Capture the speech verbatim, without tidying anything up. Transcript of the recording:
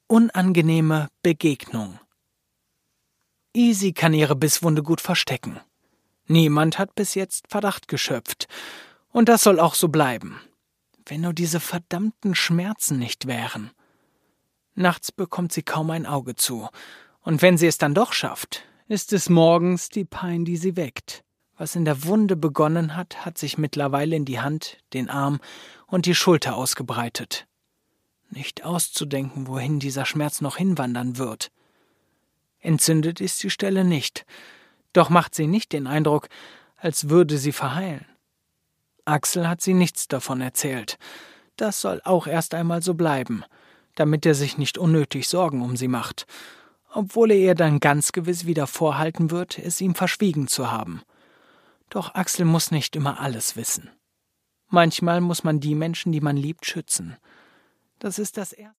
Unangenehme Begegnung. Easy kann ihre Bisswunde gut verstecken. Niemand hat bis jetzt Verdacht geschöpft. Und das soll auch so bleiben. Wenn nur diese verdammten Schmerzen nicht wären. Nachts bekommt sie kaum ein Auge zu. Und wenn sie es dann doch schafft, ist es morgens die Pein, die sie weckt. Was in der Wunde begonnen hat, hat sich mittlerweile in die Hand, den Arm und die Schulter ausgebreitet. Nicht auszudenken, wohin dieser Schmerz noch hinwandern wird. Entzündet ist die Stelle nicht, doch macht sie nicht den Eindruck, als würde sie verheilen. Axel hat sie nichts davon erzählt. Das soll auch erst einmal so bleiben, damit er sich nicht unnötig Sorgen um sie macht, obwohl er ihr dann ganz gewiss wieder vorhalten wird, es ihm verschwiegen zu haben. Doch Axel muss nicht immer alles wissen. Manchmal muss man die Menschen, die man liebt, schützen. Das ist das Erste.